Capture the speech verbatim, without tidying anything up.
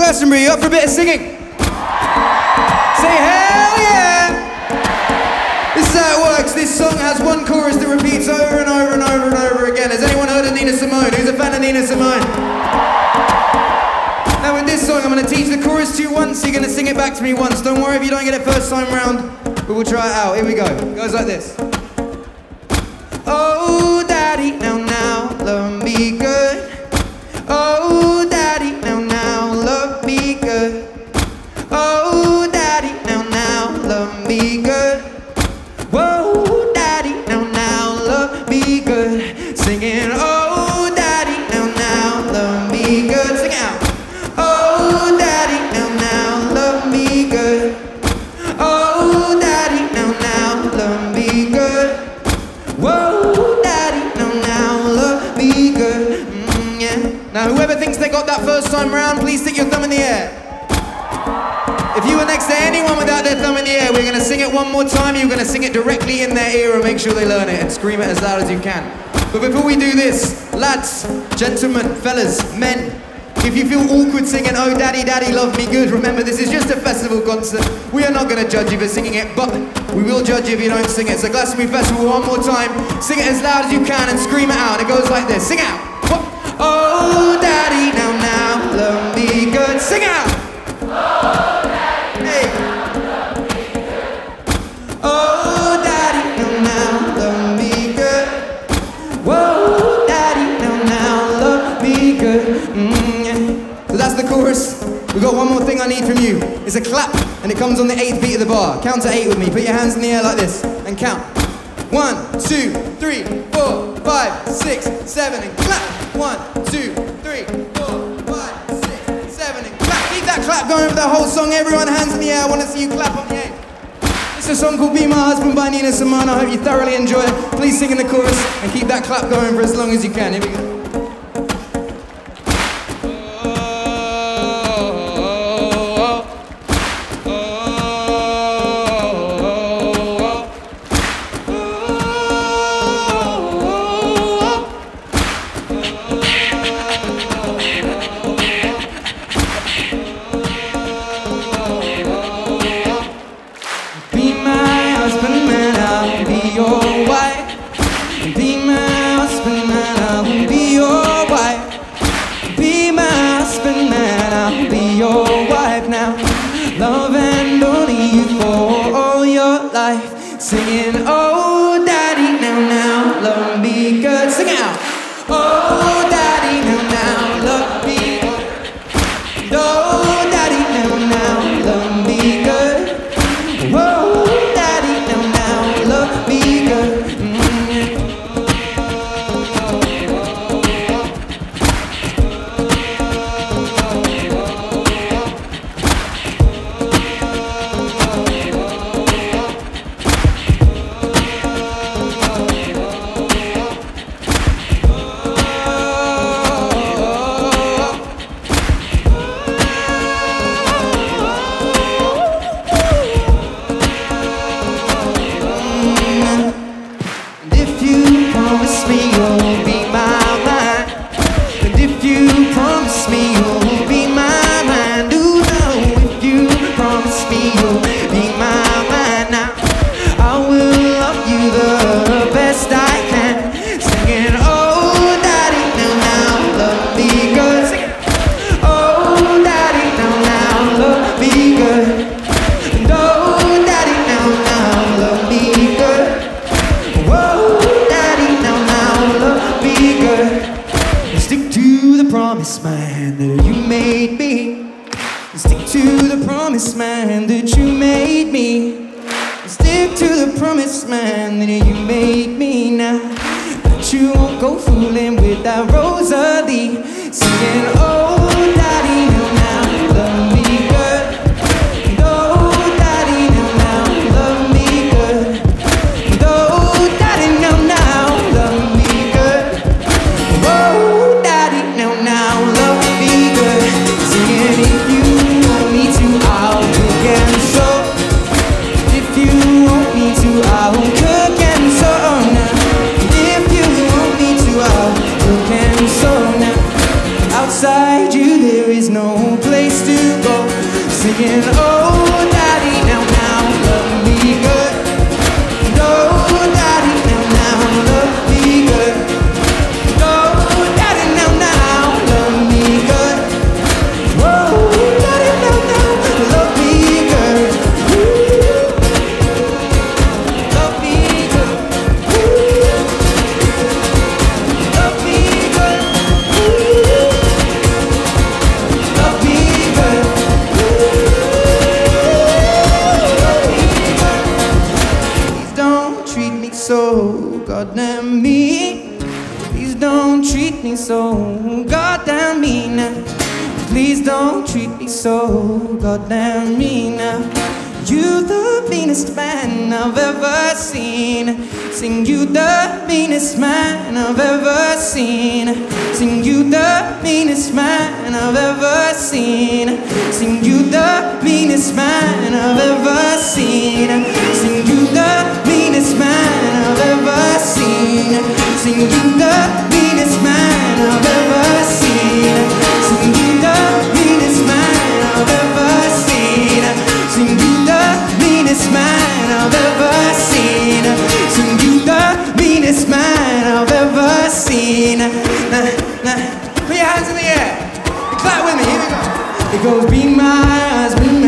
Glastonbury, you up for a bit of singing? Say hell yeah! This is how it works. This song has one chorus that repeats over and over and over and over again. Has anyone heard of Nina Simone? Who's a fan of Nina Simone? Now with this song, I'm going to teach the chorus to you once, so you're going to sing it back to me once. Don't worry if you don't get it first time round, but we'll try it out. Here we go. It goes like this. Oh, daddy, now, now, love me good. Oh, daddy, now, now, love me good. Oh, daddy, now, now, love me good. Whoa, daddy, now, now, love me good. Singing, oh, daddy, now, now, love me good. Sing it out. Oh, daddy, now, now, love me good. Oh, daddy, now, now, love me good. Whoa, daddy, now, now, love me good. Mm, yeah. Now, whoever thinks they got that first time round, please stick your thumb in the air. If you were next to anyone without their thumb in the air, we're going to sing it one more time. You're going to sing it directly in their ear and make sure they learn it and scream it as loud as you can. But before we do this, lads, gentlemen, fellas, men, if you feel awkward singing, oh daddy, daddy, love me good, remember this is just a festival concert. We are not going to judge you for singing it, but we will judge you if you don't sing it. So Glastonbury Festival, one more time, sing it as loud as you can and scream it out. It goes like this, sing out. Oh daddy, now, now, love me good. Sing out. Oh daddy, hey. Now, love me good. Oh daddy, now, now, love me good. Whoa, daddy, now, now, love me good. Mm, yeah. So that's the chorus. We've got one more thing I need from you. It's a clap, and it comes on the eighth beat of the bar. Count to eight with me. Put your hands in the air like this, and count. One, two, three, four, five, six, seven, and clap. One, two, three, four, five, six, seven, and clap. Keep that clap going for the whole song. Everyone, hands in the air. I want to see you clap on the eight. It's a song called Be My Husband by Nina Simone. I hope you thoroughly enjoy it. Please sing in the chorus and keep that clap going for as long as you can. Here we go. Love and only you for all your life. Singing, oh daddy, now, now, love me good. Sing it out. Oh daddy, now, now, love me good. Oh daddy, now, now, love me good. Whoa, daddy, now, now, love me good. Mm-hmm. Man that you made me. Stick to the promised man that you made me. Stick to the promised man that you made me now. That you won't go fooling with that Rosalie. Singing, oh daddy, now, now, love me good. Oh daddy, now, now, love me good. Oh daddy, now, now, love me good. Oh daddy, now, now, love me good. Singing, if you want me to, I'll cook and sew. If you want me to, I'll cook and sew now. If you want me to, I'll cook and sew now. Outside you, there is no place to singing, oh daddy, now, now, love me good. Oh daddy, now, now, love me good. Oh daddy, now, now, love me good. Oh daddy, now, now, love me good. Ooh. Love me good. Ooh. Love me good. Ooh. Love me good. Please don't treat me so goddamn mean. Please don't treat me so goddamn mean. Please don't treat me so goddamn mean. You the meanest man I've ever seen. Sing you the meanest man I've ever seen. Sing you the meanest man I've ever seen. Sing you the meanest man I've ever seen. Sing you the meanest man I've ever seen. Sing you the meanest man I've ever seen. Sing you the meanest man I've ever seen. Sing you the meanest man I've ever seen. Sing you the meanest man I've ever seen. Nah, nah. Put your hands in the air. Clap with me. Here we go. It goes, be my husband.